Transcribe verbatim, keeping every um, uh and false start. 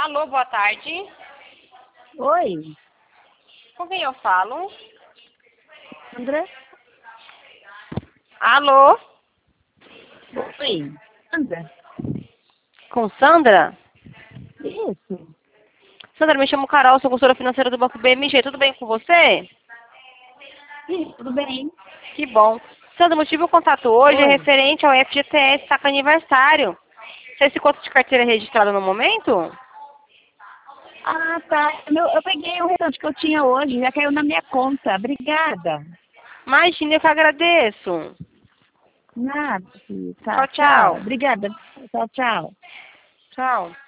Alô, boa tarde. Oi, Com quem eu falo? Sandra? Alô? Oi, Sandra? Com Sandra? Isso. Sandra, me chamo Carol, sou consultora financeira do Banco B M G. Tudo bem com você? Sim, tudo bem? Que bom. Sandra, o motivo do contato hoje é Oi. referente ao F G T S, está com aniversário. Você se conta de carteira registrada no momento? Ah, tá. Meu, eu peguei o restante que eu tinha hoje, já caiu na minha conta. Obrigada. Imagina, eu que agradeço. Nada, filho. Tchau, Tá, tchau. tchau. Obrigada. Tchau, tchau. Tchau.